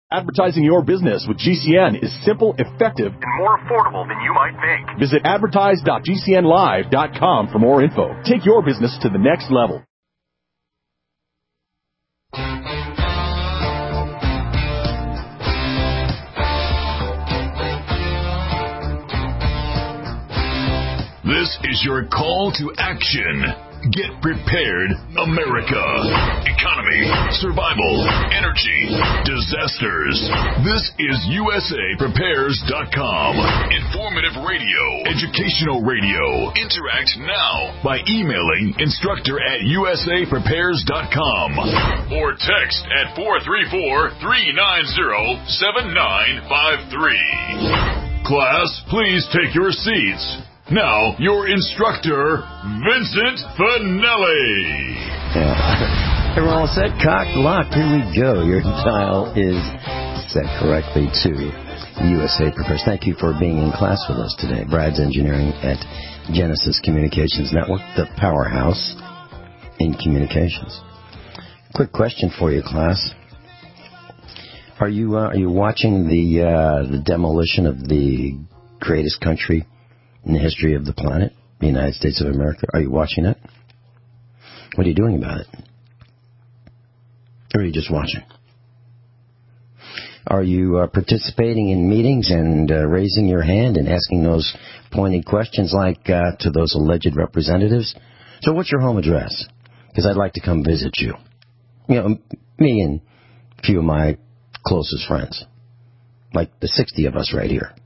Advertising your business with GCN is simple, effective, and more affordable than you might think. Visit advertise.gcnlive.com for more info. Take your business to the next level. This is your call to action. Get prepared, America. Economy, survival, energy, disasters. This is USAPrepares.com. Informative radio, educational radio. Interact now by emailing instructor@USAPrepares.com or text at 434-390-7953. Class, please take your seats. Now, your instructor, Vincent Finelli. Yeah. Everyone all set? Cocked, locked. Here we go. Your dial is set correctly to USA Prepares. Thank you for being in class with us today. Brad's Engineering at Genesis Communications Network, the powerhouse in communications. Quick question for you, class. Are you watching the demolition of the greatest country in the history of the planet, the United States of America? Are you watching it? What are you doing about it? Or are you just watching? Are you participating in meetings and raising your hand and asking those pointed questions like to those alleged representatives? So what's your home address? Because I'd like to come visit you. You know, me and a few of my closest friends, like the 60 of us right here.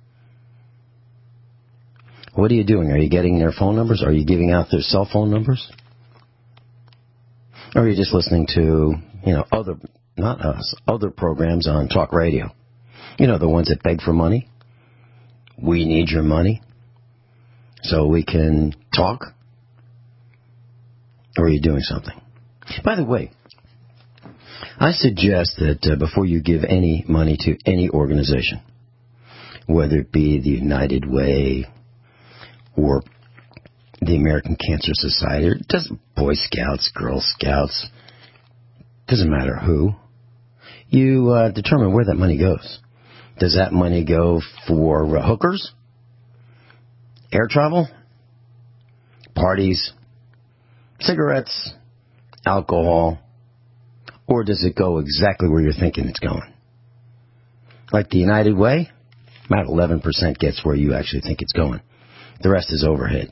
What are you doing? Are you getting their phone numbers? Are you giving out their cell phone numbers? Or are you just listening to, other, not us, other programs on talk radio? You know, the ones that beg for money. We need your money so we can talk. Or are you doing something? By the way, I suggest that before you give any money to any organization, whether it be the United Way, or the American Cancer Society, or it doesn't, Boy Scouts, Girl Scouts, doesn't matter who, you determine where that money goes. Does that money go for hookers, air travel, parties, cigarettes, alcohol, or does it go exactly where you're thinking it's going? Like the United Way, about 11% gets where you actually think it's going. The rest is overhead.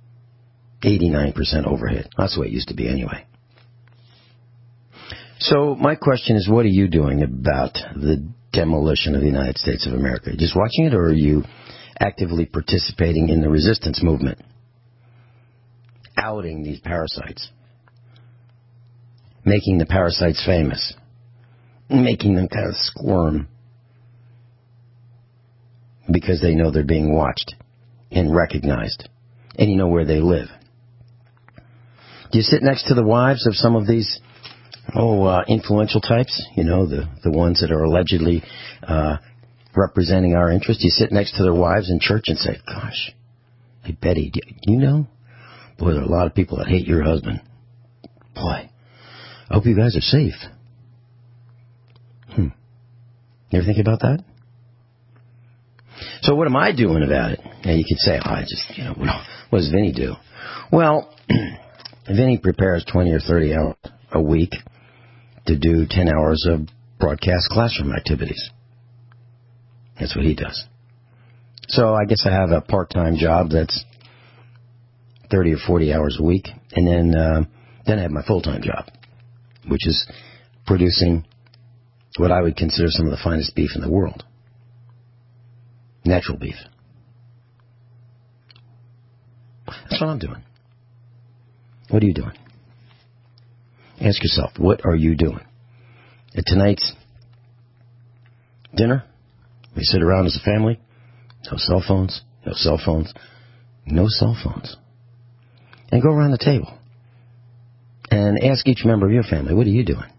89% overhead. That's the way it used to be anyway. So my question is, what are you doing about the demolition of the United States of America? Just watching it, or are you actively participating in the resistance movement? Outing these parasites. Making the parasites famous. Making them kind of squirm. Because they know they're being watched and recognized, and you know where they live. Do you sit next to the wives of some of these influential types? You know, the ones that are allegedly representing our interests. You sit next to their wives in church and say, gosh, hey, Betty, do you know? Boy, there are a lot of people that hate your husband. Boy, I hope you guys are safe. You ever think about that? So what am I doing about it? Now you could say, what does Vinny do? Well, Vinny prepares 20 or 30 hours a week to do 10 hours of broadcast classroom activities. That's what he does. So I guess I have a part-time job that's 30 or 40 hours a week, and then I have my full-time job, which is producing what I would consider some of the finest beef in the world. Natural beef. That's what I'm doing. What are you doing? Ask yourself, what are you doing? At tonight's dinner, we sit around as a family. No cell phones, no cell phones, no cell phones. And go around the table and ask each member of your family, what are you doing?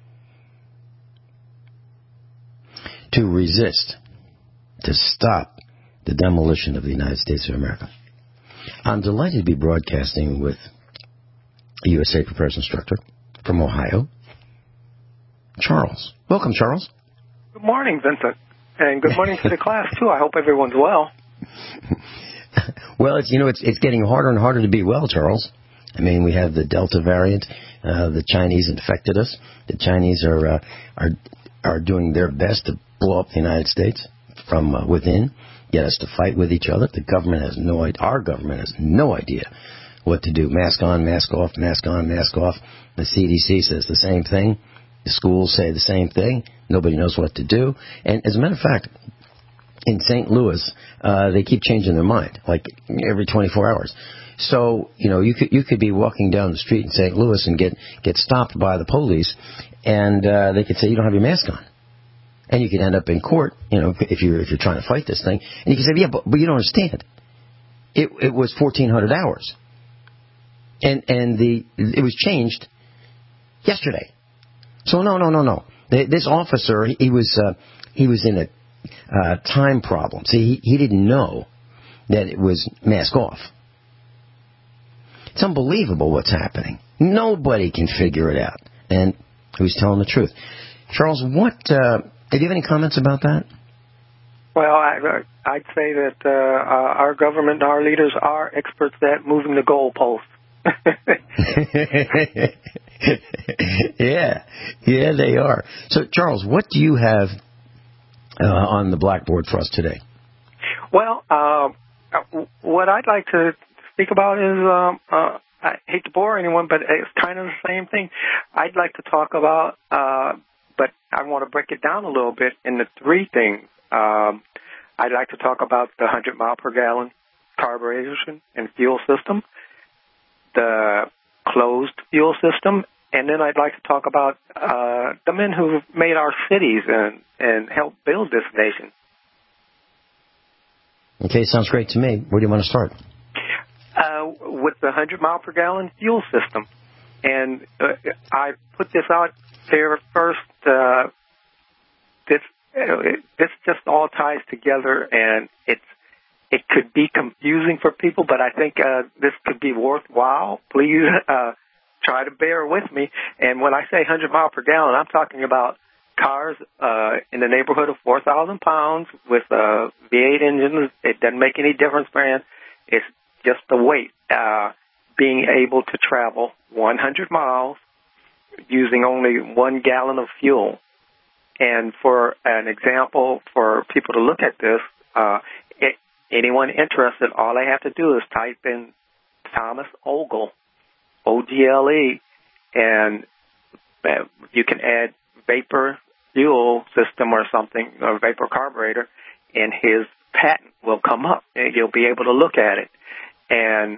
To resist, to stop the demolition of the United States of America. I'm delighted to be broadcasting with a USA Prepares instructor from Ohio, Charles. Welcome, Charles. Good morning, Vincent. And good morning to the class, too. I hope everyone's well. Well, it's getting harder and harder to be well, Charles. I mean, we have the Delta variant. The Chinese infected us. The Chinese are doing their best to blow up the United States from within, get us to fight with each other. The government has no idea. Our government has no idea what to do. Mask on, mask off, mask on, mask off. The CDC says the same thing. The schools say the same thing. Nobody knows what to do. And as a matter of fact, in St. Louis, they keep changing their mind, like every 24 hours. So, you could be walking down the street in St. Louis and get stopped by the police, and they could say you don't have your mask on. And you could end up in court, if you're trying to fight this thing. And you can say, yeah, but you don't understand. It was 1,400 hours. And it was changed yesterday. So no. This officer, he was in a time problem. See, he didn't know that it was mask off. It's unbelievable what's happening. Nobody can figure it out. And who's telling the truth? Charles, do you have any comments about that? Well, I'd say that our government, our leaders are experts at moving the goalposts. Yeah, they are. So, Charles, what do you have on the blackboard for us today? Well, what I'd like to speak about is, I hate to bore anyone, but it's kind of the same thing. I'd like to talk about, but I want to break it down a little bit into three things. I'd like to talk about the 100 mile per gallon carburation and fuel system, the closed fuel system, and then I'd like to talk about the men who made our cities and helped build this nation. Okay, sounds great to me. Where do you want to start? With the 100 mile per gallon fuel system. And I put this out there first. This just all ties together, and it could be confusing for people, but I think this could be worthwhile. Please try to bear with me. And when I say 100 mile per gallon, I'm talking about cars in the neighborhood of 4,000 pounds with V8 engines. It doesn't make any difference, man. It's just the weight. Being able to travel 100 miles using only 1 gallon of fuel. And for an example, for people to look at this, anyone interested, all they have to do is type in Thomas Ogle, O-G-L-E, and you can add vapor fuel system or something, or vapor carburetor, and his patent will come up. And you'll be able to look at it. And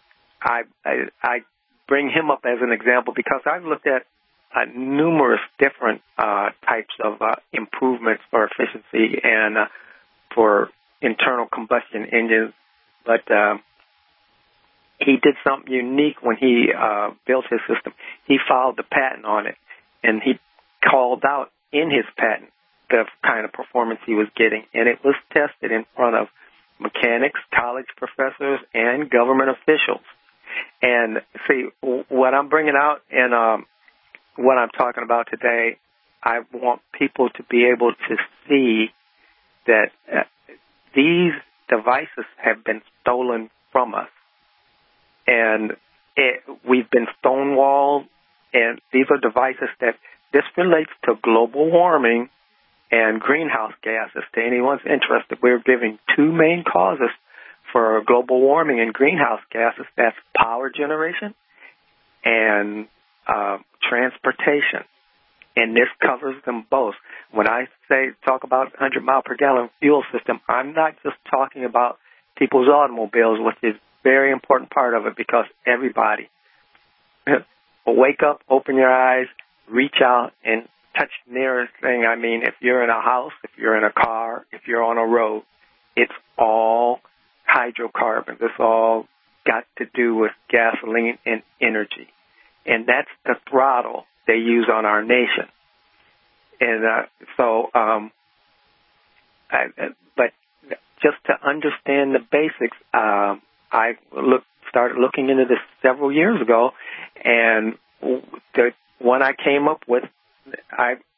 I bring him up as an example because I've looked at numerous different types of improvements for efficiency and for internal combustion engines, but he did something unique when he built his system. He filed the patent on it, and he called out in his patent the kind of performance he was getting, and it was tested in front of mechanics, college professors, and government officials. And see, what I'm bringing out and what I'm talking about today, I want people to be able to see that these devices have been stolen from us. And we've been stonewalled, and these are devices that this relates to global warming and greenhouse gases. To anyone's interested, we're giving two main causes for global warming and greenhouse gases. That's power generation and transportation. And this covers them both. When I talk about 100 mile per gallon fuel system, I'm not just talking about people's automobiles, which is a very important part of it because everybody will wake up, open your eyes, reach out, and touch the nearest thing. I mean, if you're in a house, if you're in a car, if you're on a road, it's all hydrocarbons. It's all got to do with gasoline and energy. And that's the throttle they use on our nation. And but just to understand the basics, I started looking into this several years ago, and the one I came up with, I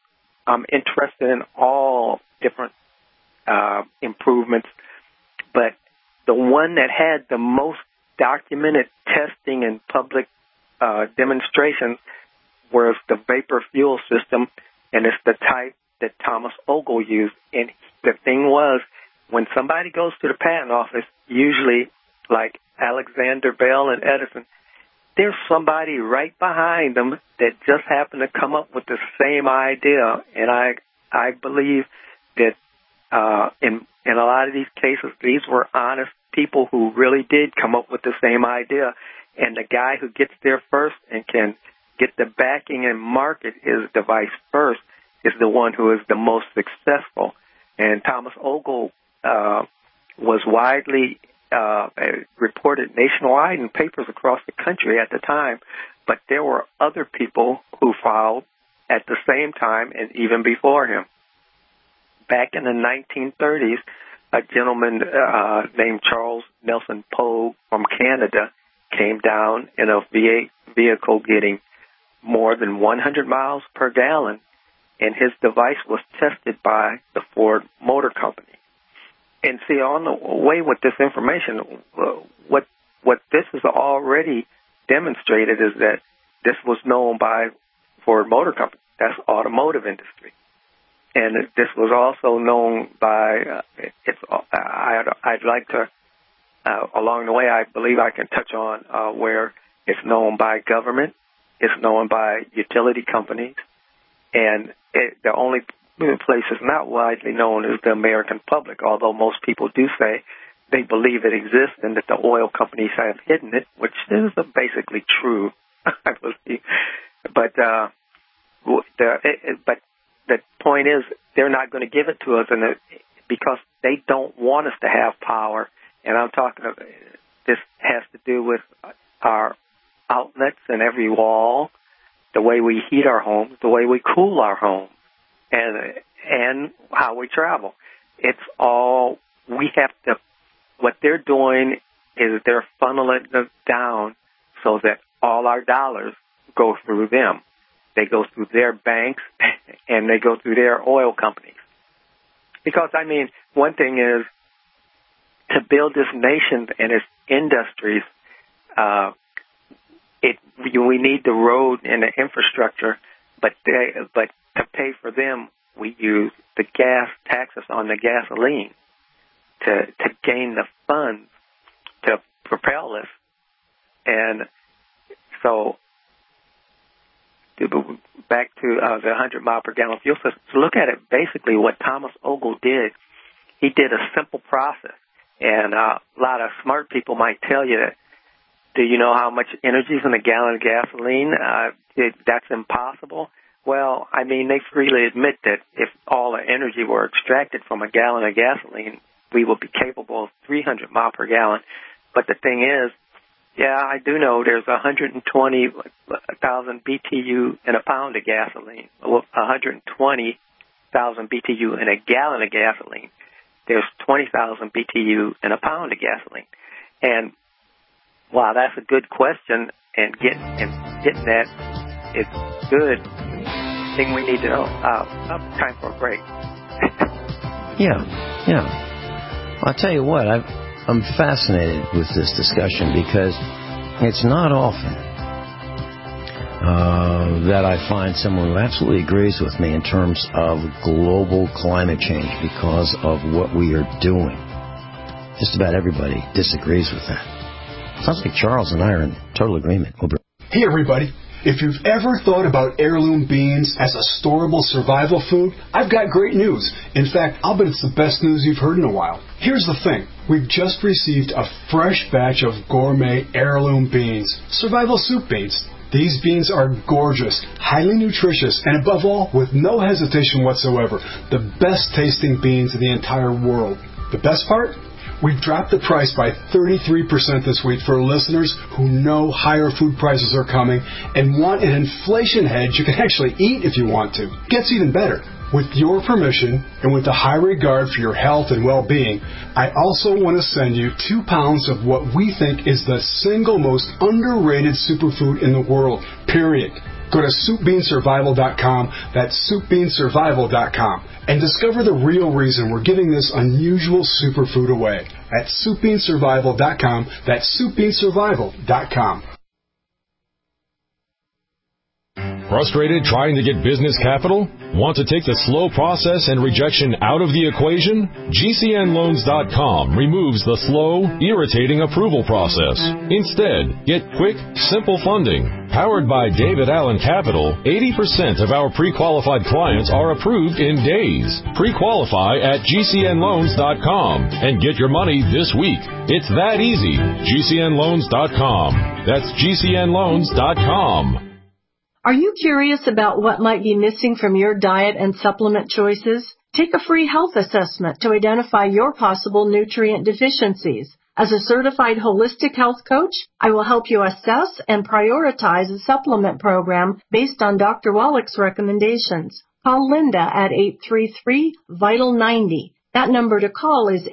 I'm interested in all different improvements, but the one that had the most documented testing and public demonstrations was the vapor fuel system, and it's the type that Thomas Ogle used. And the thing was, when somebody goes to the patent office, usually like Alexander Bell and Edison, there's somebody right behind them that just happened to come up with the same idea. And I believe that in a lot of these cases, these were honest people who really did come up with the same idea. And the guy who gets there first and can get the backing and market his device first is the one who is the most successful. And Thomas Ogle was widely reported nationwide in papers across the country at the time, but there were other people who followed at the same time and even before him. Back in the 1930s, a gentleman named Charles Nelson Pogue from Canada came down in a V8 vehicle getting more than 100 miles per gallon, and his device was tested by the Ford Motor Company. And see, on the way with this information, what this has already demonstrated is that this was known by Ford Motor Company. That's automotive industry. And this was also known by, I'd like to, along the way, I believe I can touch on where it's known by government, it's known by utility companies, and the only place it's not widely known is the American public, although most people do say they believe it exists and that the oil companies have hidden it, which is basically true, I believe. But the point is they're not going to give it to us because they don't want us to have power. And I'm talking about this has to do with our outlets in every wall, the way we heat our homes, the way we cool our homes, and how we travel. It's all, we have to, what they're doing is they're funneling us down so that all our dollars go through them. They go through their banks and they go through their oil companies. Because, I mean, one thing is to build this nation and its industries, we need the road and the infrastructure, but to pay for them, we use the gas taxes on the gasoline to gain the funds to propel us. And so, back to the 100 mile per gallon fuel system. So look at it. Basically, what Thomas Ogle did, he did a simple process. And a lot of smart people might tell you that, do you know how much energy is in a gallon of gasoline? That's impossible. Well, I mean, they freely admit that if all the energy were extracted from a gallon of gasoline, we would be capable of 300 miles per gallon. But the thing is, yeah, I do know there's 120,000 BTU in a pound of gasoline, 120,000 BTU in a gallon of gasoline. There's 20,000 BTU in a pound of gasoline. And wow, that's a good question, and getting that is good. Thing we need to know. Time for a break. Yeah. I'll tell you what, I'm fascinated with this discussion because it's not often that I find someone who absolutely agrees with me in terms of global climate change because of what we are doing. Just about everybody disagrees with that. Sounds like Charles and I are in total agreement. Hey, everybody. If you've ever thought about heirloom beans as a storable survival food, I've got great news. In fact, I'll bet it's the best news you've heard in a while. Here's the thing. We've just received a fresh batch of gourmet heirloom beans, survival soup beans. These beans are gorgeous, highly nutritious, and above all, with no hesitation whatsoever, the best tasting beans in the entire world. The best part? We've dropped the price by 33% this week for listeners who know higher food prices are coming and want an inflation hedge you can actually eat if you want to. Gets even better. With your permission and with a high regard for your health and well-being, I also want to send you 2 pounds of what we think is the single most underrated superfood in the world, period. Go to SoupBeanSurvival.com, that's SoupBeanSurvival.com, and discover the real reason we're giving this unusual superfood away at SoupBeanSurvival.com, that's SoupBeanSurvival.com. Frustrated trying to get business capital? Want to take the slow process and rejection out of the equation? GCNLoans.com removes the slow, irritating approval process. Instead, get quick, simple funding. Powered by David Allen Capital, 80% of our pre-qualified clients are approved in days. Pre-qualify at GCNLoans.com and get your money this week. It's that easy. GCNLoans.com. That's GCNLoans.com. Are you curious about what might be missing from your diet and supplement choices? Take a free health assessment to identify your possible nutrient deficiencies. As a certified holistic health coach, I will help you assess and prioritize a supplement program based on Dr. Wallach's recommendations. Call Linda at 833-VITAL-90. That number to call is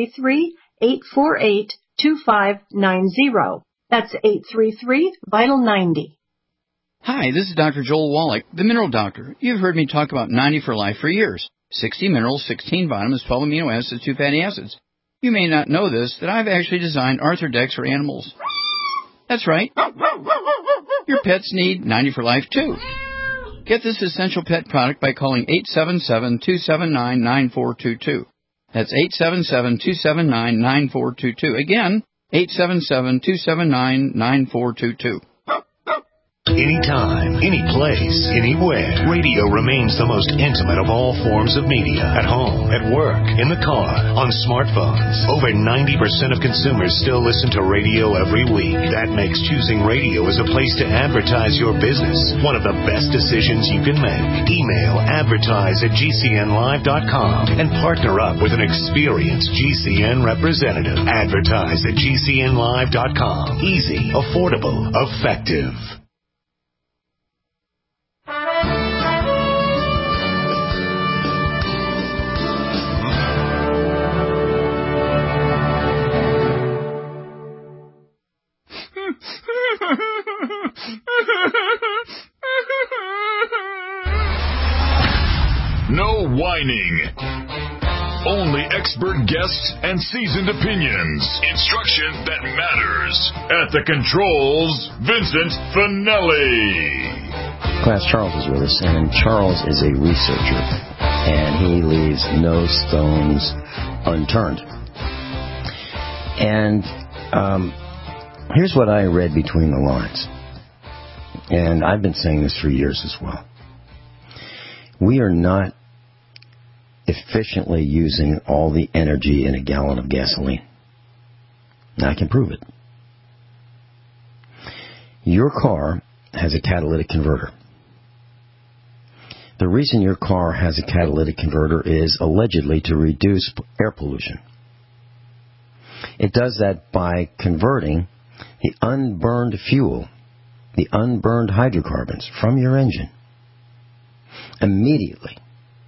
833-848-2590. That's 833-VITAL-90. Hi, this is Dr. Joel Wallach, the Mineral Doctor. You've heard me talk about 90 for Life for years. 60 minerals, 16 vitamins, 12 amino acids, 2 fatty acids. You may not know this, that I've actually designed Arthrodex for animals. That's right. Your pets need 90 for Life, too. Get this essential pet product by calling 877-279-9422. That's 877-279-9422. Again, 877-279-9422. Anytime, any place, anywhere. Radio remains the most intimate of all forms of media. At home, at work, in the car, on smartphones. Over 90% of consumers still listen to radio every week. That makes choosing radio as a place to advertise your business one of the best decisions you can make. Email advertise@GCNlive.com and partner up with an experienced GCN representative. Advertise@GCNlive.com. Easy, affordable, effective. No whining. Only expert guests and seasoned opinions. Instruction that matters. At the controls, Vincent Finelli. Class Charles is with us, and Charles is a researcher, and he leaves no stones unturned. And here's what I read between the lines, and I've been saying this for years as well. We are not efficiently using all the energy in a gallon of gasoline. Now, I can prove it. Your car has a catalytic converter. The reason your car has a catalytic converter is allegedly to reduce air pollution. It does that by converting the unburned fuel, the unburned hydrocarbons from your engine, immediately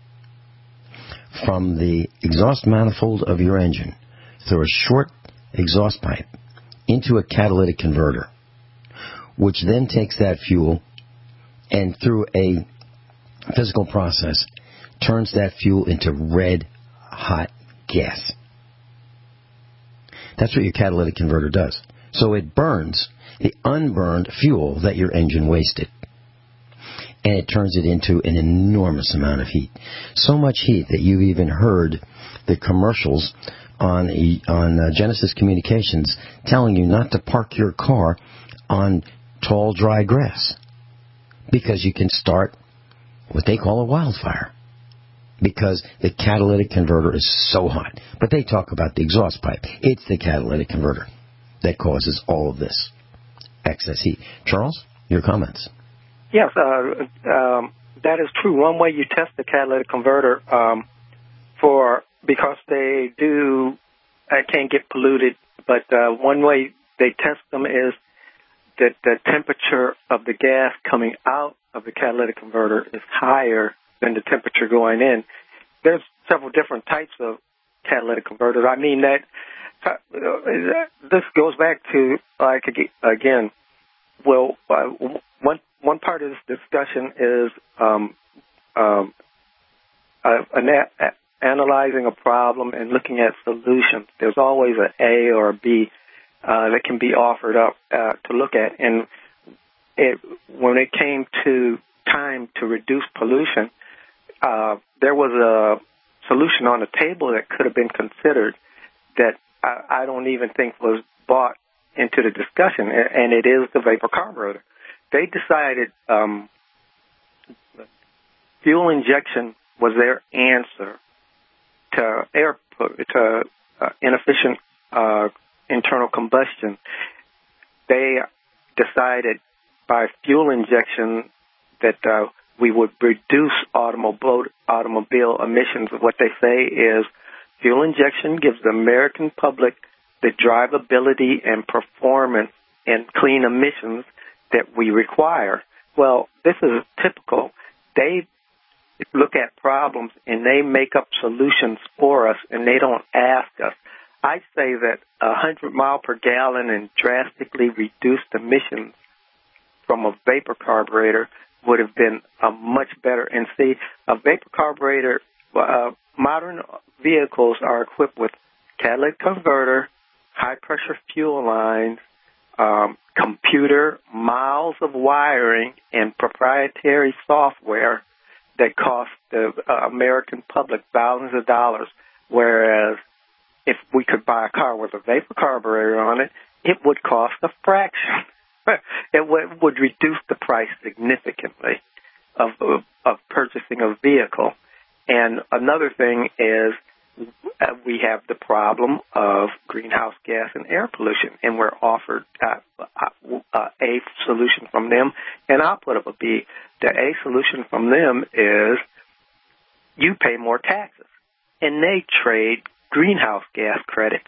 from the exhaust manifold of your engine through a short exhaust pipe into a catalytic converter, which then takes that fuel and through a physical process turns that fuel into red hot gas. That's what your catalytic converter does. So it burns the unburned fuel that your engine wasted, and it turns it into an enormous amount of heat. So much heat that you've even heard the commercials on Genesis Communications telling you not to park your car on tall, dry grass, because you can start what they call a wildfire, because the catalytic converter is so hot. But they talk about the exhaust pipe. It's the catalytic converter that causes all of this excess heat. Charles, your comments? Yes, that is true. One way you test the catalytic converter because they can't get polluted, but one way they test them is that the temperature of the gas coming out of the catalytic converter is higher than the temperature going in. There's several different types of catalytic converters. I mean, that this goes back to, again, Well, one part of this discussion is analyzing a problem and looking at solutions. There's always an A or a B that can be offered up to look at. And when it came to time to reduce pollution, there was a solution on the table that could have been considered that I don't even think was brought into the discussion, and it is the vapor carburetor. They decided fuel injection was their answer to inefficient internal combustion. They decided by fuel injection that we would reduce automobile emissions. What they say is fuel injection gives the American public the drivability and performance and clean emissions that we require. Well, this is typical. They look at problems and they make up solutions for us, and they don't ask us. I say that 100 mile per gallon and drastically reduced emissions from a vapor carburetor would have been much better. And see, a vapor carburetor, modern vehicles are equipped with catalytic converter, high-pressure fuel lines, computer, miles of wiring, and proprietary software that cost the American public thousands of dollars, whereas if we could buy a car with a vapor carburetor on it, it would cost a fraction. It would reduce the price significantly of purchasing a vehicle. And another thing is we have the problem of greenhouse gas and air pollution, and we're offered a solution from them, and I'll put up a B. The A solution from them is you pay more taxes, and they trade greenhouse gas credits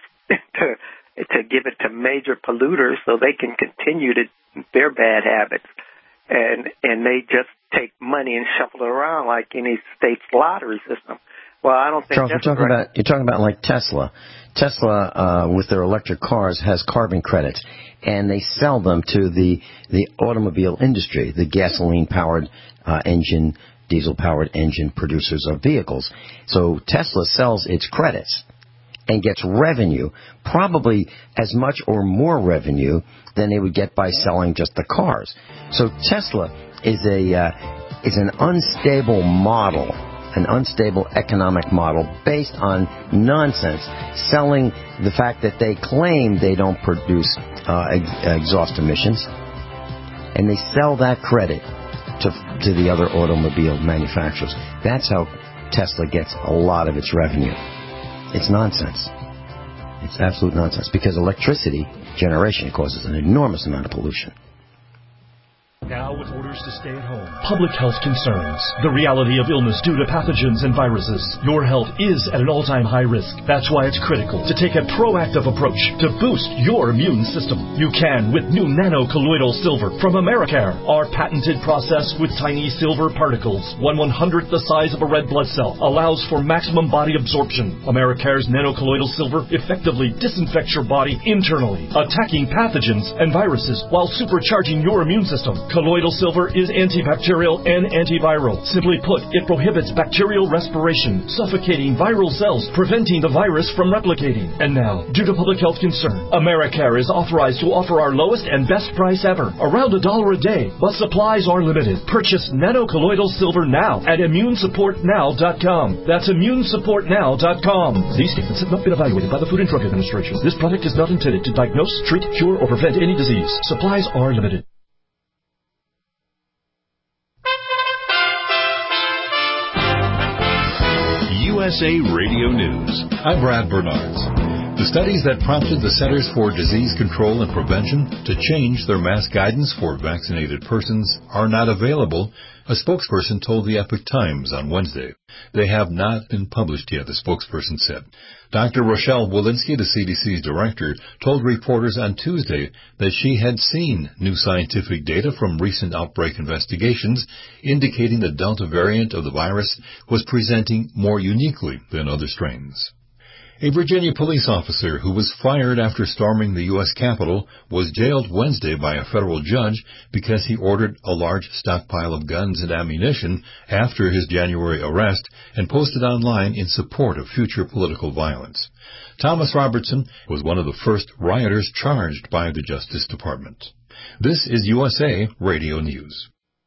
to give it to major polluters so they can continue their bad habits, and they just take money and shuffle it around like any state's lottery system. Well, I don't think Charles, that's right. You're talking about like Tesla. Tesla, with their electric cars, has carbon credits, and they sell them to the automobile industry, the gasoline-powered engine, diesel-powered engine producers of vehicles. So Tesla sells its credits and gets revenue, probably as much or more revenue than they would get by selling just the cars. So Tesla is an unstable model, an unstable economic model based on nonsense, selling the fact that they claim they don't produce exhaust emissions, and they sell that credit to the other automobile manufacturers. That's how Tesla gets a lot of its revenue. It's nonsense. It's absolute nonsense, because electricity generation causes an enormous amount of pollution. Now with orders to stay at home, public health concerns, the reality of illness due to pathogens and viruses. Your health is at an all-time high risk. That's why it's critical to take a proactive approach to boost your immune system. You can with new nano-colloidal silver from Americare. Our patented process with tiny silver particles, 1/100th the size of a red blood cell, allows for maximum body absorption. Americare's nano-colloidal silver effectively disinfects your body internally, attacking pathogens and viruses while supercharging your immune system. Colloidal silver is antibacterial and antiviral. Simply put, it prohibits bacterial respiration, suffocating viral cells, preventing the virus from replicating. And now, due to public health concern, Americare is authorized to offer our lowest and best price ever, around $1 a day, but supplies are limited. Purchase nano-colloidal silver now at immunesupportnow.com. That's immunesupportnow.com. These statements have not been evaluated by the Food and Drug Administration. This product is not intended to diagnose, treat, cure, or prevent any disease. Supplies are limited. USA Radio News. I'm Brad Bernards. The studies that prompted the Centers for Disease Control and Prevention to change their mask guidance for vaccinated persons are not available, a spokesperson told the Epoch Times on Wednesday. They have not been published yet, the spokesperson said. Dr. Rochelle Walensky, the CDC's director, told reporters on Tuesday that she had seen new scientific data from recent outbreak investigations indicating the Delta variant of the virus was presenting more uniquely than other strains. A Virginia police officer who was fired after storming the U.S. Capitol was jailed Wednesday by a federal judge because he ordered a large stockpile of guns and ammunition after his January arrest and posted online in support of future political violence. Thomas Robertson was one of the first rioters charged by the Justice Department. This is USA Radio News.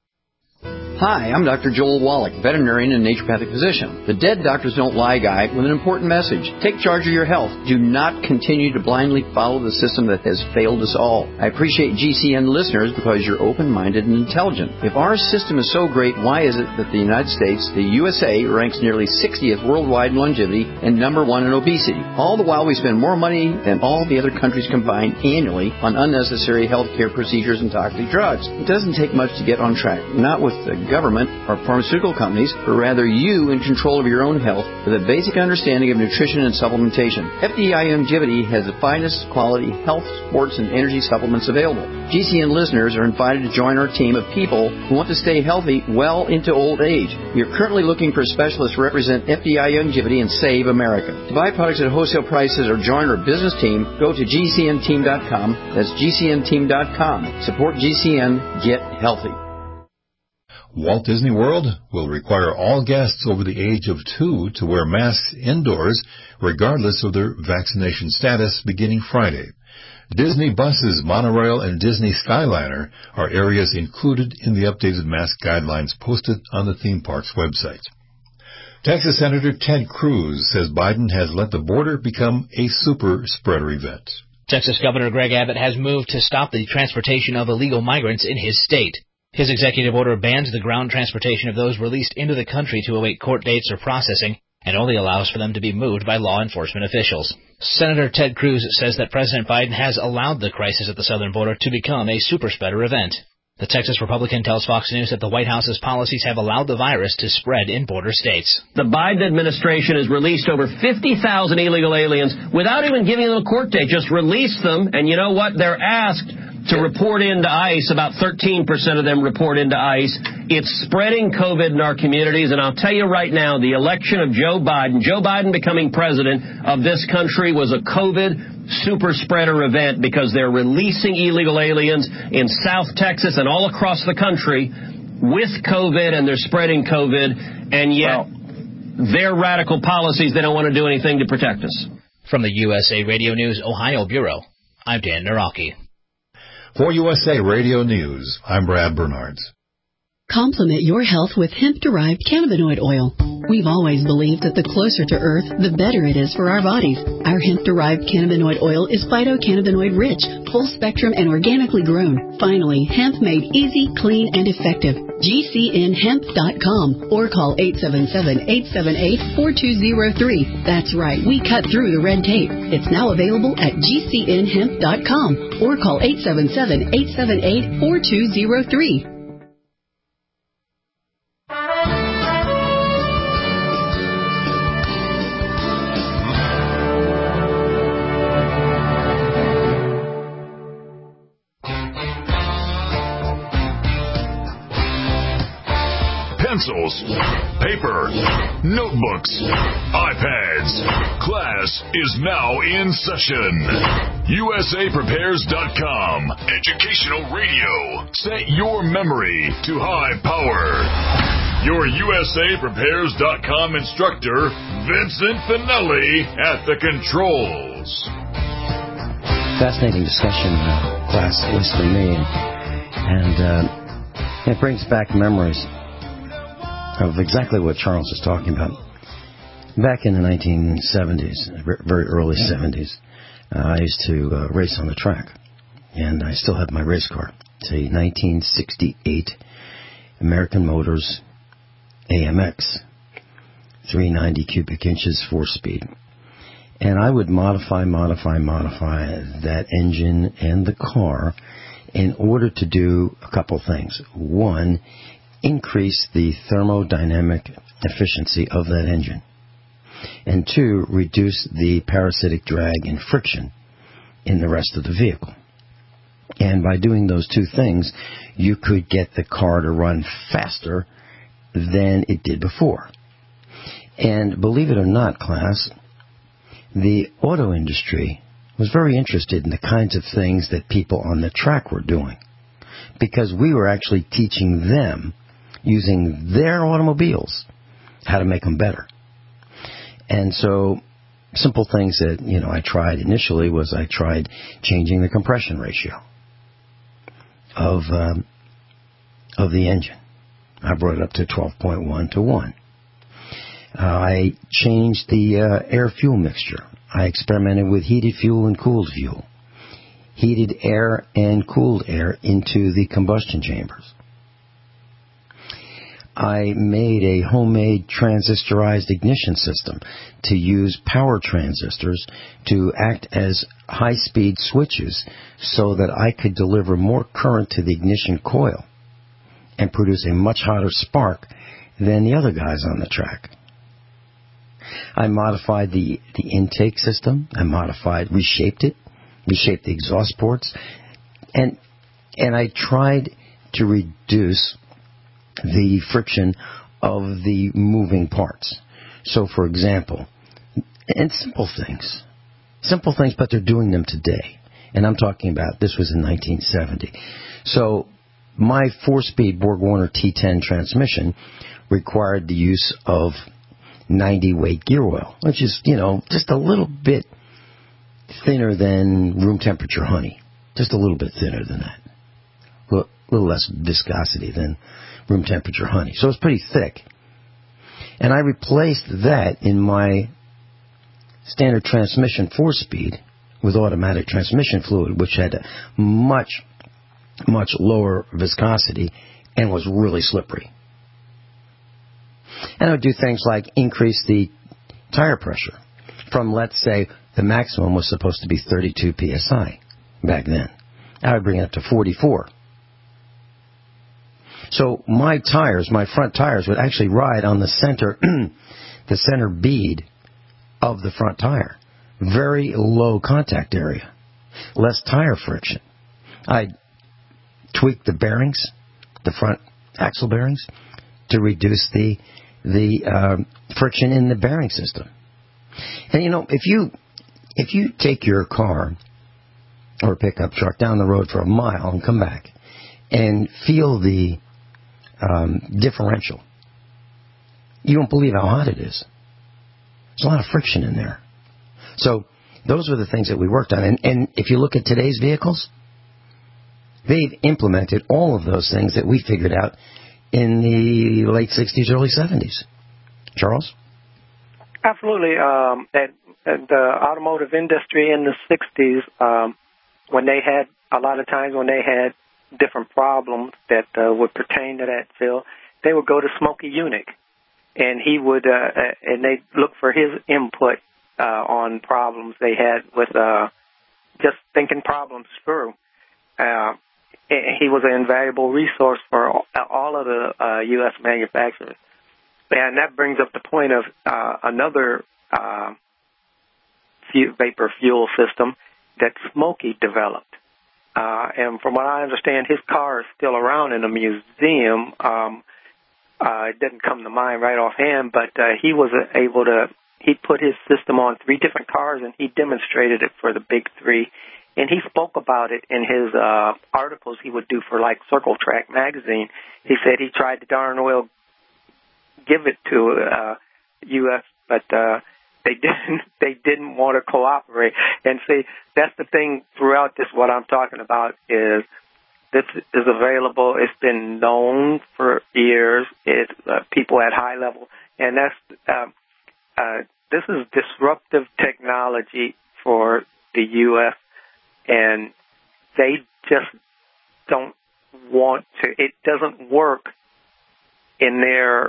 Hi, I'm Dr. Joel Wallach, veterinarian and naturopathic physician. The Dead Doctors Don't Lie guy with an important message. Take charge of your health. Do not continue to blindly follow the system that has failed us all. I appreciate GCN listeners because you're open-minded and intelligent. If our system is so great, why is it that the United States, the USA, ranks nearly 60th worldwide in longevity and number 1 in obesity? All the while we spend more money than all the other countries combined annually on unnecessary health care procedures and toxic drugs. It doesn't take much to get on track. Not with the government or pharmaceutical companies, but rather you in control of your own health with a basic understanding of nutrition and supplementation. FDI Longevity has the finest quality health, sports, and energy supplements available. GCN listeners are invited to join our team of people who want to stay healthy well into old age. You're currently looking for specialists to represent FDI Longevity and Save America. To buy products at wholesale prices or join our business team, go to GCNteam.com. That's GCNteam.com. Support GCN. Get healthy. Walt Disney World will require all guests over the age of 2 to wear masks indoors, regardless of their vaccination status, beginning Friday. Disney buses, monorail, and Disney Skyliner are areas included in the updated mask guidelines posted on the theme park's website. Texas Senator Ted Cruz says Biden has let the border become a super spreader event. Texas Governor Greg Abbott has moved to stop the transportation of illegal migrants in his state. His executive order bans the ground transportation of those released into the country to await court dates or processing, and only allows for them to be moved by law enforcement officials. Senator Ted Cruz says that President Biden has allowed the crisis at the southern border to become a super-spreader event. The Texas Republican tells Fox News that the White House's policies have allowed the virus to spread in border states. The Biden administration has released over 50,000 illegal aliens without even giving them a court date. Just release them, and you know what? They're asked to report into ICE. About 13% of them report into ICE. It's spreading COVID in our communities, and I'll tell you right now, the election of Joe Biden becoming president of this country was a COVID super spreader event because they're releasing illegal aliens in South Texas and all across the country with COVID, and they're spreading COVID, and yet their radical policies, they don't want to do anything to protect us. From the USA Radio News Ohio Bureau, I'm Dan Naraki. For USA Radio News, I'm Brad Bernards. Complement your health with hemp-derived cannabinoid oil. We've always believed that the closer to Earth, the better it is for our bodies. Our hemp-derived cannabinoid oil is phytocannabinoid-rich, full-spectrum, and organically grown. Finally, hemp made easy, clean, and effective. GCNhemp.com or call 877-878-4203. That's right, we cut through the red tape. It's now available at GCNhemp.com or call 877-878-4203. Pencils, paper, notebooks, iPads. Class is now in session. USAPrepares.com. Educational radio. Set your memory to high power. Your USAPrepares.com instructor, Vincent Finelli, at the controls. Fascinating discussion, class, at least for me. And it brings back memories of exactly what Charles is talking about. Back in the 1970s, very early 70s, I used to race on the track, and I still have my race car. It's a 1968 American Motors AMX, 390 cubic inches, 4-speed. And I would modify that engine and the car in order to do a couple things. One, increase the thermodynamic efficiency of that engine. And two, reduce the parasitic drag and friction in the rest of the vehicle. And by doing those two things, you could get the car to run faster than it did before. And believe it or not, class, the auto industry was very interested in the kinds of things that people on the track were doing, because we were actually teaching them, using their automobiles, how to make them better. And so simple things that, I tried initially was I tried changing the compression ratio of the engine. I brought it up to 12.1 to 1. I changed the air-fuel mixture. I experimented with heated fuel and cooled fuel, heated air and cooled air into the combustion chambers. I made a homemade transistorized ignition system to use power transistors to act as high-speed switches so that I could deliver more current to the ignition coil and produce a much hotter spark than the other guys on the track. I modified the intake system. I reshaped it, reshaped the exhaust ports, and I tried to reduce the friction of the moving parts. So, for example, and simple things, but they're doing them today. And I'm talking about, this was in 1970. So, my 4-speed BorgWarner T10 transmission required the use of 90-weight gear oil, which is, just a little bit thinner than room temperature honey. Just a little bit thinner than that. A little less viscosity than room temperature honey. So it's pretty thick. And I replaced that in my standard transmission 4-speed with automatic transmission fluid, which had a much, much lower viscosity and was really slippery. And I would do things like increase the tire pressure from, let's say, the maximum was supposed to be 32 psi back then. I would bring it up to 44. So my front tires would actually ride on the center bead of the front tire. Very low contact area. Less tire friction. I'd tweak the bearings, the front axle bearings, to reduce the friction in the bearing system. And if you take your car or pickup truck down the road for a mile and come back and feel the differential, you won't believe how hot it is. There's a lot of friction in there. So those are the things that we worked on. And if you look at today's vehicles, they've implemented all of those things that we figured out in the late 60s, early 70s. Charles? Absolutely. The automotive industry in the 60s, when they had different problems that would pertain to that field, they would go to Smokey Yunick, and he would, and they'd look for his input on problems they had with just thinking problems through. He was an invaluable resource for all of the U.S. manufacturers. And that brings up the point of another vapor fuel system that Smokey developed. And from what I understand, his car is still around in a museum. It didn't come to mind right offhand, but he was able to, he put his system on 3 different cars, and he demonstrated it for the big 3. And he spoke about it in his articles he would do for, like, Circle Track magazine. He said he tried to darn well give it to U.S., but they didn't want to cooperate. And see, that's the thing throughout this. What I'm talking about is this is available. It's been known for years. It's people at high level, and that's this is disruptive technology for the U.S. and they just don't want to. It doesn't work in their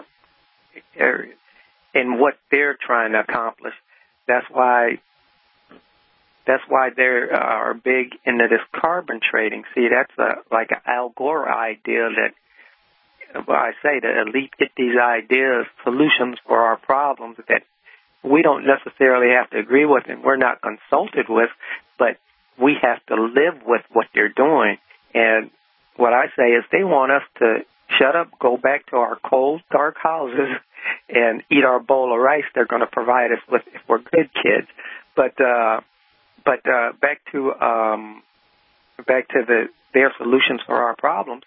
in what they're trying to accomplish. That's why they are big into this carbon trading. See, that's like an Al Gore idea that, well, I say the elite get these ideas, solutions for our problems that we don't necessarily have to agree with and we're not consulted with, but we have to live with what they're doing. And what I say is they want us to shut up, go back to our cold, dark houses, and eat our bowl of rice they're going to provide us with if we're good kids. But back to their solutions for our problems.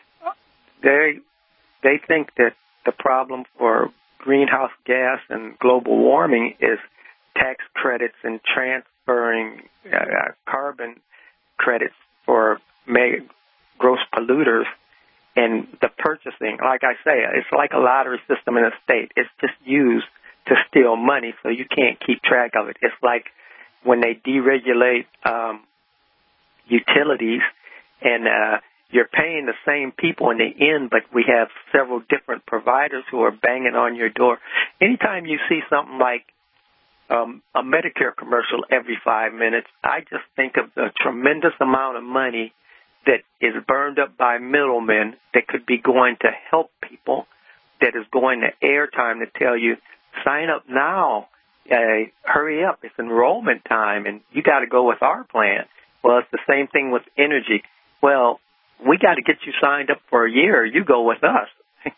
They think that the problem for greenhouse gas and global warming is tax credits and transferring carbon credits for gross polluters, and the purchasing. Like I say, it's like a lottery system in a state. It's just used to steal money, so you can't keep track of it. It's like when they deregulate utilities, and you're paying the same people in the end, but we have several different providers who are banging on your door. Anytime you see something like a Medicare commercial every 5 minutes, I just think of the tremendous amount of money that is burned up by middlemen that could be going to help people, that is going to airtime to tell you, sign up now, hurry up, it's enrollment time, and you got to go with our plan. Well, it's the same thing with energy. Well, we got to get you signed up for a year. You go with us.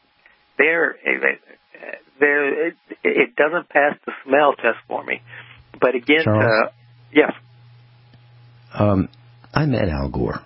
It doesn't pass the smell test for me. But again, Charles, yes. I met Al Gore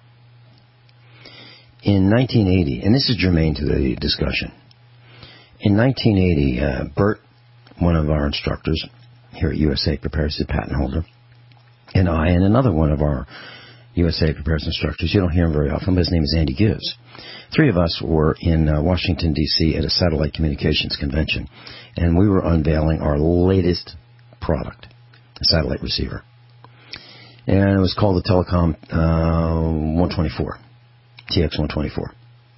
in 1980, and this is germane to the discussion. In 1980, Bert, one of our instructors here at USA Prepares, the patent holder, and I, and another one of our USA Prepares instructors, you don't hear him very often, but his name is Andy Gibbs. Three of us were in Washington, D.C. at a satellite communications convention, and we were unveiling our latest product, a satellite receiver. And it was called the Telecom 124, TX124.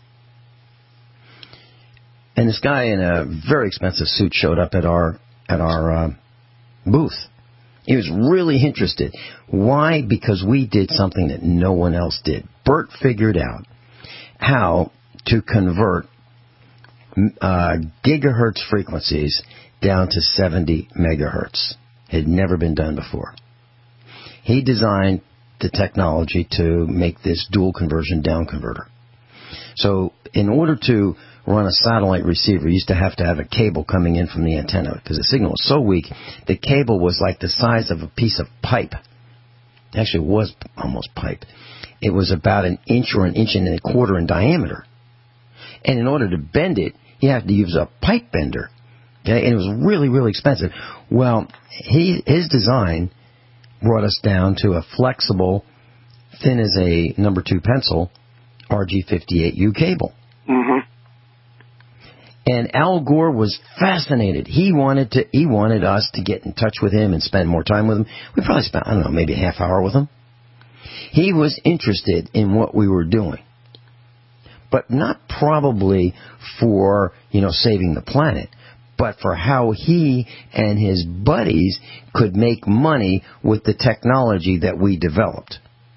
And this guy in a very expensive suit showed up at our booth. He was really interested. Why? Because we did something that no one else did. Bert figured out how to convert gigahertz frequencies down to 70 megahertz. It had never been done before. He designed the technology to make this dual conversion down converter. So in order to run a satellite receiver, you used to have a cable coming in from the antenna because the signal was so weak. The cable was like the size of a piece of pipe. Actually, it was almost pipe. It was about an inch or an inch and a quarter in diameter. And in order to bend it, you had to use a pipe bender. Okay? And it was really, really expensive. Well, his design brought us down to a flexible, thin as a number 2 pencil, RG58U cable. Mm-hmm. And Al Gore was fascinated. He wanted us to get in touch with him and spend more time with him. We probably spent, I don't know, maybe a half hour with him. He was interested in what we were doing, but not probably for, saving the planet, but for how he and his buddies could make money with the technology that we developed.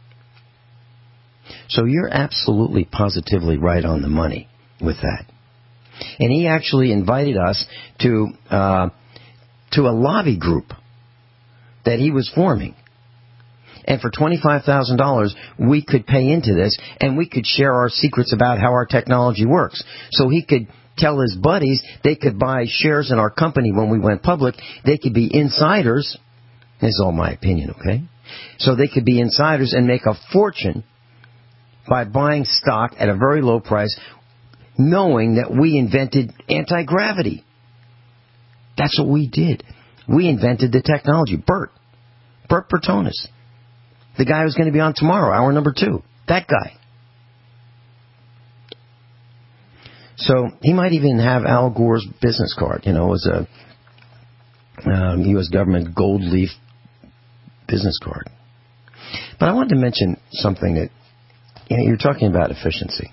So you're absolutely positively right on the money with that. And he actually invited us to a lobby group that he was forming. And for $25,000, we could pay into this, and we could share our secrets about how our technology works. So he could tell his buddies they could buy shares in our company when we went public. They could be insiders. This is all my opinion, okay? So they could be insiders and make a fortune by buying stock at a very low price, knowing that we invented anti-gravity. That's what we did. We invented the technology. Bert Bertonis. The guy who's going to be on tomorrow, hour number 2. That guy. So he might even have Al Gore's business card. It was a U.S. government gold leaf business card. But I wanted to mention something that, you're talking about efficiency.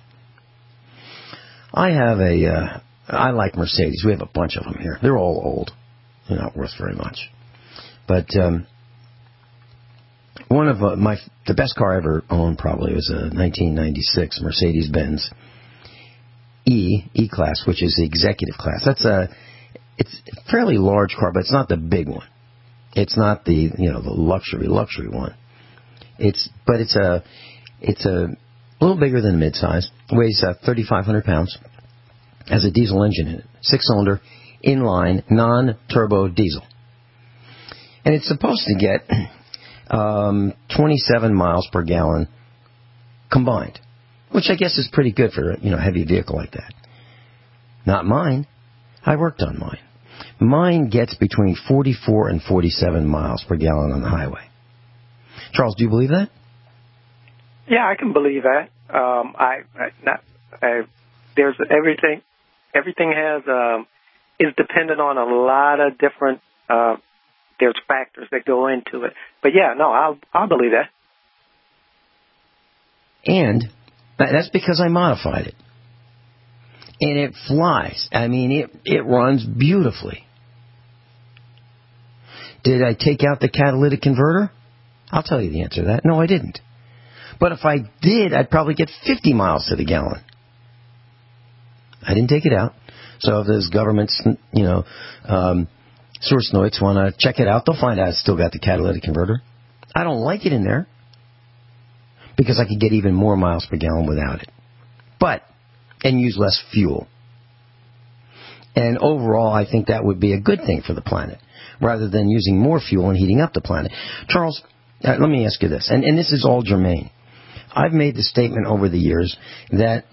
I like Mercedes. We have a bunch of them here. They're all old. They're not worth very much. But one of the best car I ever owned probably was a 1996 Mercedes-Benz E-Class, which is the executive class. It's a fairly large car, but it's not the big one. It's not the the luxury one. It's a little bigger than the midsize. Weighs 3,500 pounds. Has a diesel engine in it. 6-cylinder, inline, non-turbo diesel. And it's supposed to get 27 miles per gallon combined, which I guess is pretty good for a heavy vehicle like that. Not mine. I worked on mine. Mine gets between 44 and 47 miles per gallon on the highway. Charles, do you believe that? Yeah, I can believe that. There's everything. Everything is dependent on a lot of different. There's factors that go into it. But yeah, no, I'll believe that. And that's because I modified it. And it flies. I mean, it runs beautifully. Did I take out the catalytic converter? I'll tell you the answer to that. No, I didn't. But if I did, I'd probably get 50 miles to the gallon. I didn't take it out. So if those governments, source-noites want to check it out, they'll find out it's still got the catalytic converter. I don't like it in there because I could get even more miles per gallon without it. And use less fuel. And overall, I think that would be a good thing for the planet, rather than using more fuel and heating up the planet. Charles, let me ask you this, and this is all germane. I've made the statement over the years that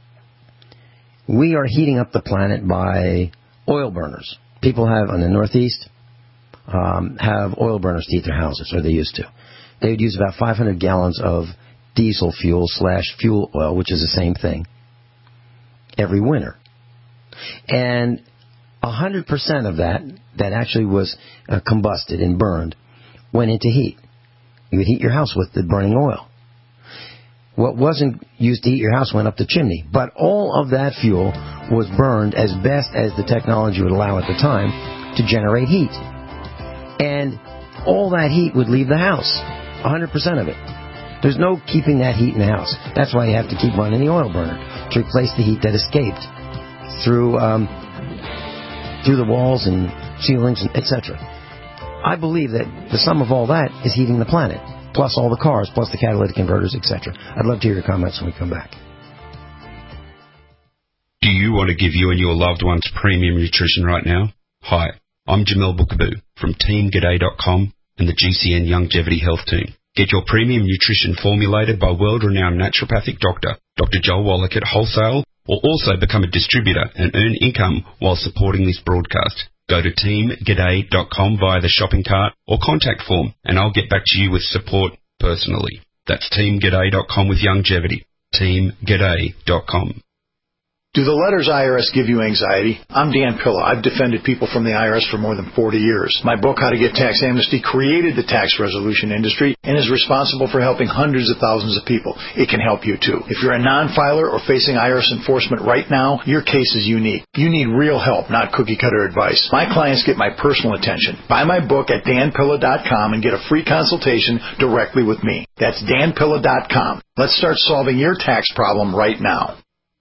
we are heating up the planet by oil burners. People in the Northeast, have oil burners to heat their houses, or they used to. They would use about 500 gallons of diesel fuel / fuel oil, which is the same thing, every winter. And 100% of that actually was combusted and burned, went into heat. You would heat your house with the burning oil. What wasn't used to heat your house went up the chimney. But all of that fuel was burned as best as the technology would allow at the time to generate heat. And all that heat would leave the house, 100% of it. There's no keeping that heat in the house. That's why you have to keep running the oil burner, to replace the heat that escaped through the walls and ceilings, etc. I believe that the sum of all that is heating the planet, plus all the cars, plus the catalytic converters, etc. I'd love to hear your comments when we come back. Do you want to give you and your loved ones premium nutrition right now? Hi, I'm Jamel Bookaboo from TeamGaday.com and the GCN Longevity Health Team. Get your premium nutrition formulated by world-renowned naturopathic doctor, Dr. Joel Wallach at Wholesale, or also become a distributor and earn income while supporting this broadcast. Go to TeamGaday.com via the shopping cart or contact form, and I'll get back to you with support personally. That's TeamGaday.com with longevity. TeamGaday.com. Do the letters IRS give you anxiety? I'm Dan Pilla. I've defended people from the IRS for more than 40 years. My book, How to Get Tax Amnesty, created the tax resolution industry and is responsible for helping hundreds of thousands of people. It can help you, too. If you're a non-filer or facing IRS enforcement right now, your case is unique. You need real help, not cookie-cutter advice. My clients get my personal attention. Buy my book at danpilla.com and get a free consultation directly with me. That's danpilla.com. Let's start solving your tax problem right now.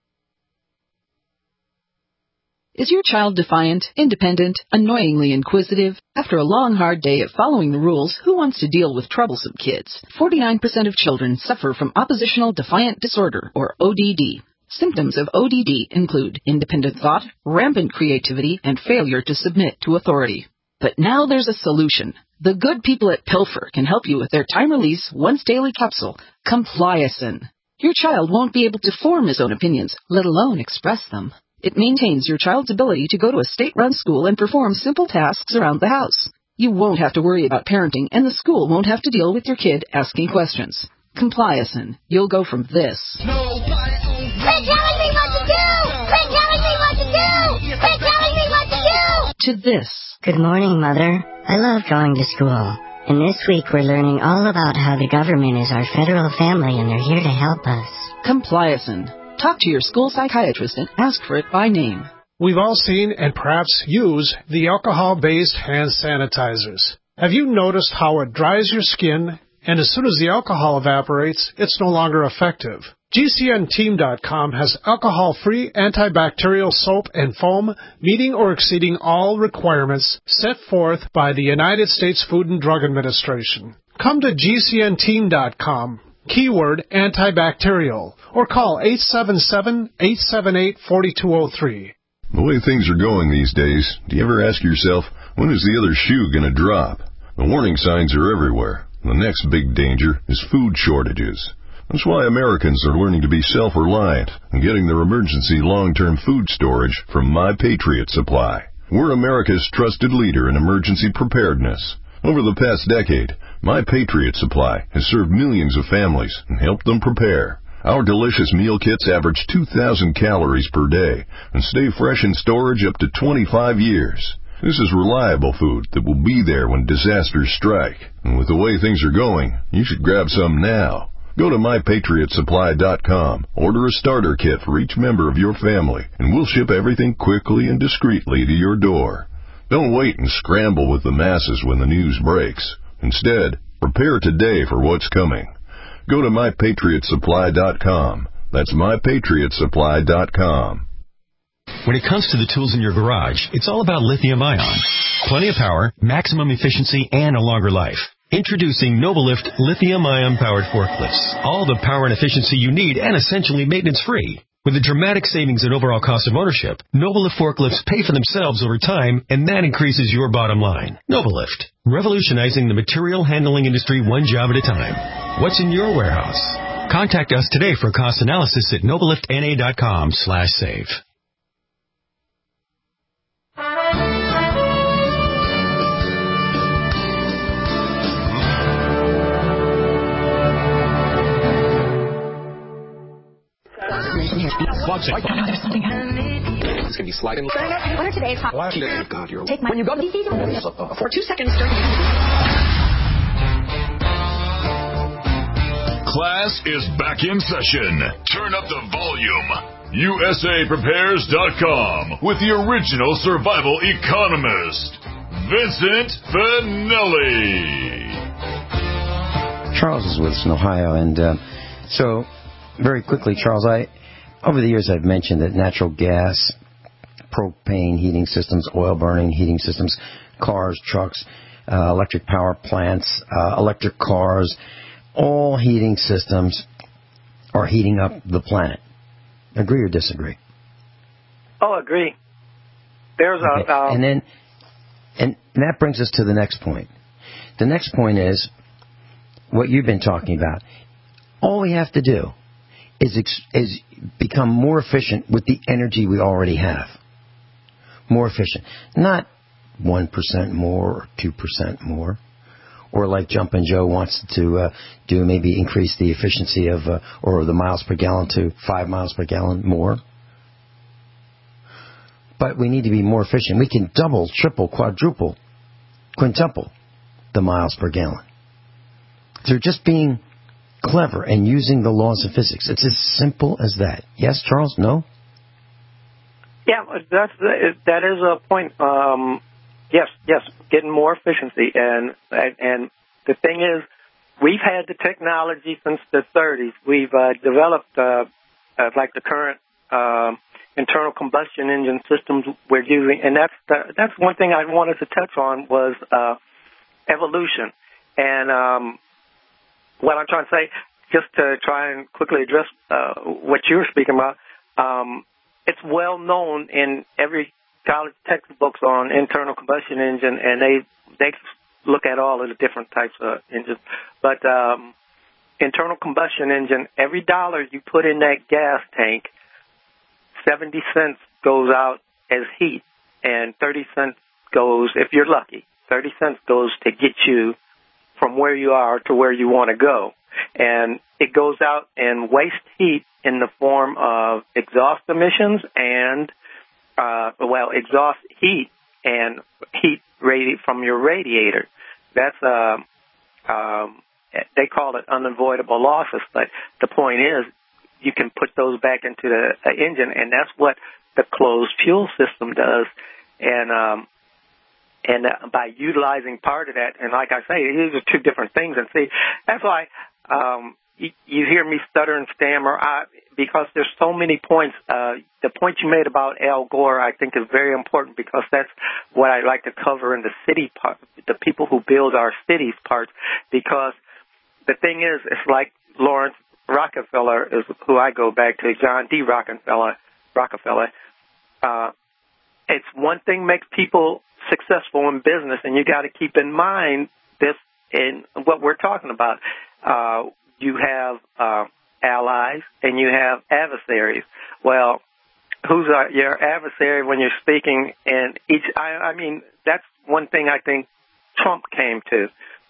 Is your child defiant, independent, annoyingly inquisitive? After a long, hard day of following the rules, who wants to deal with troublesome kids? 49% of children suffer from oppositional defiant disorder, or ODD. Symptoms of ODD include independent thought, rampant creativity, and failure to submit to authority. But now there's a solution. The good people at Pilfer can help you with their time-release, once-daily capsule, Compliacin. Your child won't be able to form his own opinions, let alone express them. It maintains your child's ability to go to a state-run school and perform simple tasks around the house. You won't have to worry about parenting, and the school won't have to deal with your kid asking questions. Compliacin. You'll go from this. Quit telling me what to do! Quit telling me what to do! Quit telling me what to do! To this. Good morning, Mother. I love going to school. And this week we're learning all about how the government is our federal family and they're here to help us. Compliacin. Talk to your school psychiatrist and ask for it by name. We've all seen and perhaps use the alcohol-based hand sanitizers. Have you noticed how it dries your skin, and as soon as the alcohol evaporates, it's no longer effective? GCNteam.com has alcohol-free antibacterial soap and foam meeting or exceeding all requirements set forth by the United States Food and Drug Administration. Come to GCNteam.com. Keyword antibacterial, or call 877-878-4203. The way things are going these days, do you ever ask yourself, when is the other shoe going to drop? The warning signs are everywhere. The next big danger is food shortages. That's why Americans are learning to be self-reliant and getting their emergency long-term food storage from My Patriot Supply. We're America's trusted leader in emergency preparedness. Over the past decade, My Patriot Supply has served millions of families and helped them prepare. Our delicious meal kits average 2,000 calories per day and stay fresh in storage up to 25 years. This is reliable food that will be there when disasters strike. And with the way things are going, you should grab some now. Go to MyPatriotSupply.com, order a starter kit for each member of your family, and we'll ship everything quickly and discreetly to your door. Don't wait and scramble with the masses when the news breaks. Instead, prepare today for what's coming. Go to MyPatriotSupply.com. That's MyPatriotSupply.com. When it comes to the tools in your garage, it's all about lithium-ion. Plenty of power, maximum efficiency, and a longer life. Introducing Novalift lithium-ion powered forklifts. All the power and efficiency you need and essentially maintenance-free. With a dramatic savings in overall cost of ownership, Novalift forklifts pay for themselves over time, and that increases your bottom line. Novalift, revolutionizing the material handling industry one job at a time. What's in your warehouse? Contact us today for a cost analysis at NovaliftNA.com/save. It's going to be sliding. What are today's hot? Oh, God, you're... Take my... When you go to these for 2 seconds during Class is back in session. Turn up the volume. USAPrepares.com with the original survival economist, Vincent Finelli. Charles is with us in Ohio, and so very quickly, Charles, over the years I've mentioned that natural gas, propane heating systems, oil burning heating systems, cars, trucks, electric power plants, electric cars, all heating systems are heating up the planet. Agree or disagree? Oh, agree. There's okay. And that brings us to the next point. The next point is what you've been talking about. All we have to do is become more efficient with the energy we already have. More efficient. Not 1% more or 2% more. Or like Jumpin' Joe wants to do, maybe increase the efficiency of, or the miles per gallon to 5 miles per gallon more. But we need to be more efficient. We can double, triple, quadruple, quintuple the miles per gallon. Through just being clever and using the laws of physics. It's as simple as that. Yes, Charles? No? Yeah, that is a point. Yes, getting more efficiency. And the thing is, we've had the technology since the 30s. We've developed, like the current internal combustion engine systems we're using. And that's one thing I wanted to touch on was evolution. And what I'm trying to say, just to try and quickly address what you were speaking about, it's well known in every college textbooks on internal combustion engine, and they look at all of the different types of engines. But internal combustion engine, every dollar you put in that gas tank, 70 cents goes out as heat, and 30 cents goes, if you're lucky, 30 cents goes to get you from where you are to where you want to go. And it goes out in waste heat in the form of exhaust emissions and, exhaust heat and heat from your radiator. That's, they call it unavoidable losses, but the point is you can put those back into the engine, and that's what the closed fuel system does. And by utilizing part of that, and like I say, these are two different things. And see, that's why you hear me stutter and stammer because there's so many points. The point you made about Al Gore, I think, is very important because that's what I like to cover in the city part, the people who build our cities part. Because the thing is, it's like Lawrence Rockefeller is who I go back to, John D. Rockefeller. It's one thing makes people successful in business, and you got to keep in mind this in what we're talking about. You have allies and you have adversaries. Well, who's your adversary when you're speaking? And I mean, that's one thing I think Trump came to.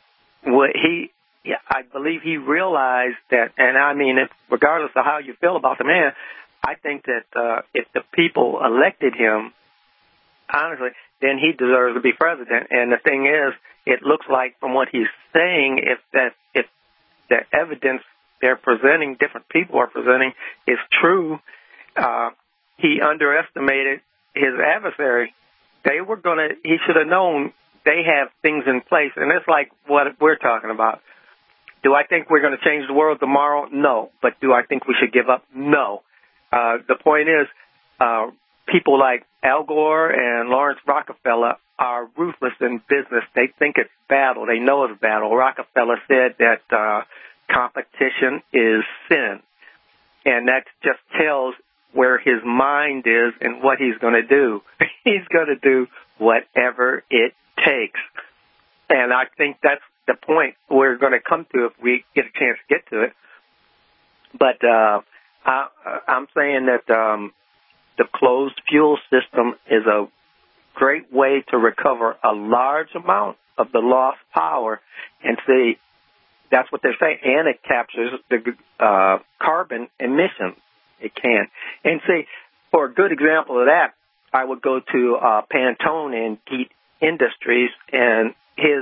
I believe he realized that, and I mean, regardless of how you feel about the man, I think that if the people elected him, honestly, then he deserves to be president. And the thing is, it looks like from what he's saying, if the evidence they're presenting, different people are presenting, is true, he underestimated his adversary. He should have known they have things in place. And it's like what we're talking about. Do I think we're going to change the world tomorrow? No. But do I think we should give up? No. The point is, people like Al Gore and Lawrence Rockefeller are ruthless in business. They think it's battle. They know it's battle. Rockefeller said that competition is sin. And that just tells where his mind is and what he's going to do. He's going to do whatever it takes. And I think that's the point we're going to come to if we get a chance to get to it. But I'm saying that the closed fuel system is a great way to recover a large amount of the lost power. And see, that's what they're saying. And it captures the carbon emissions. It can. And see, for a good example of that, I would go to Pantone and Geet Industries, and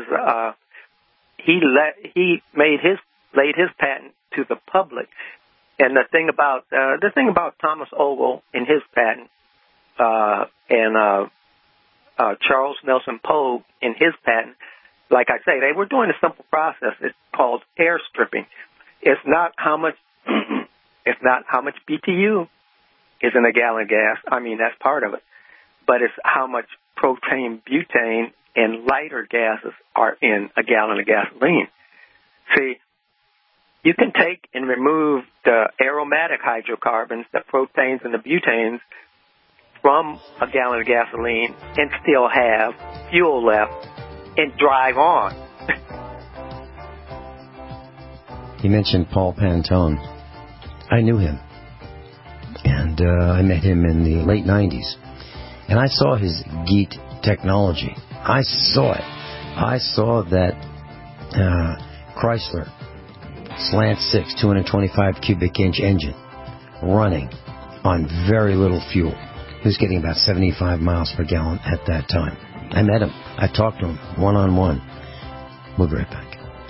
he laid his patent to the public. And the thing about Thomas Ogle and his patent, and Charles Nelson Pogue and his patent, like I say, they were doing a simple process. It's called air stripping. It's not how much BTU is in a gallon of gas. I mean, that's part of it. But it's how much propane, butane, and lighter gases are in a gallon of gasoline. See, you can take and remove the aromatic hydrocarbons, the protanes and the butanes, from a gallon of gasoline and still have fuel left and drive on. You mentioned Paul Pantone. I knew him. And I met him in the late 90s. And I saw his Geet technology. I saw it. I saw that Chrysler Slant 6 225 cubic inch engine running on very little fuel. He was getting about 75 miles per gallon at that time. I met him. I talked to him one-on-one. We'll be right back.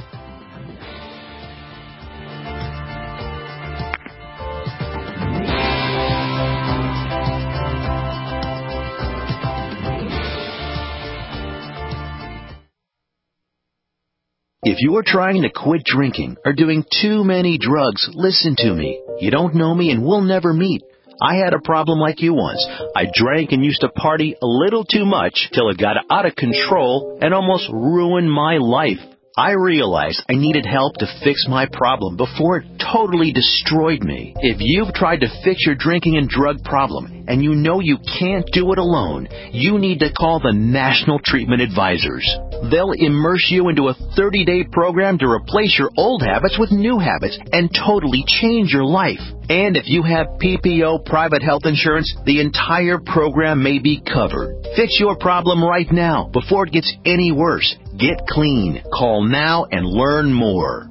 If you're trying to quit drinking or doing too many drugs, listen to me. You don't know me and we'll never meet. I had a problem like you once. I drank and used to party a little too much till it got out of control and almost ruined my life. I realized I needed help to fix my problem before it totally destroyed me. If you've tried to fix your drinking and drug problem and you know you can't do it alone, you need to call the National Treatment Advisors. They'll immerse you into a 30-day program to replace your old habits with new habits and totally change your life. And if you have PPO private health insurance, the entire program may be covered. Fix your problem right now before it gets any worse. Get clean. Call now and learn more.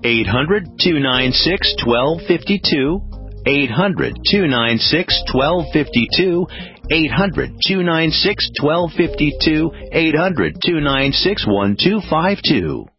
800-296-1252. 800-296-1252. 800-296-1252. 800-296-1252.